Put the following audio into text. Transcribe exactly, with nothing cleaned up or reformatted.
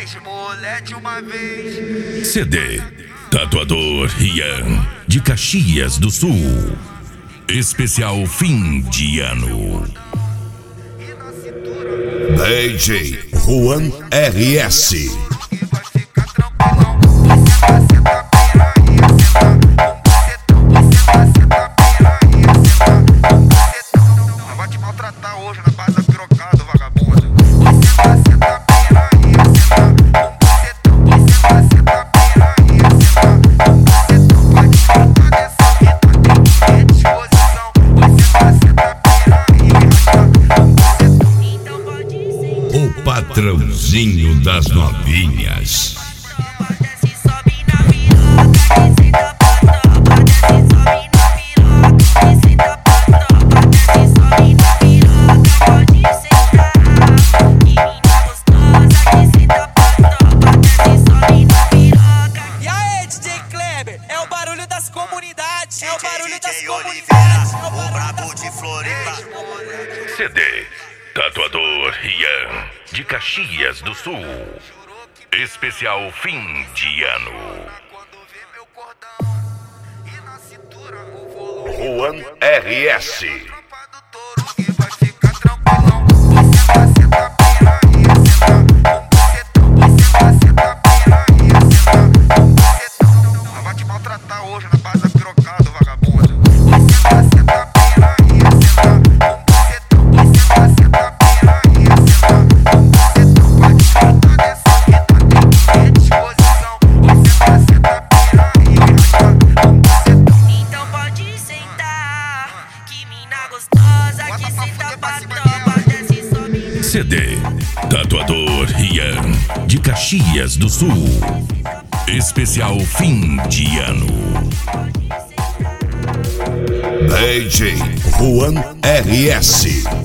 vez, mulher de uma vez. C D Tatuador Rian, de Caxias do Sul. Especial fim de ano. D J Juan R S. Vai te maltratar hoje na base da pirocada, vagabundo. O patrãozinho das novinhas. E aí, D J Kleber, é o barulho das comunidades, é o barulho das D J comunidades, Oliveira, o brabo de Floripa. C D Tatuador Rian, de Caxias do Sul. Especial fim de ano. Juan R S. Vai te maltratar hoje na base da pirocada, vagabundo. Então pode sentar, que mina gostosa que senta pra tropa, desce e sobe. C D Tatuador Rian, de Caxias do Sul. Especial fim de ano. D J Juan R S.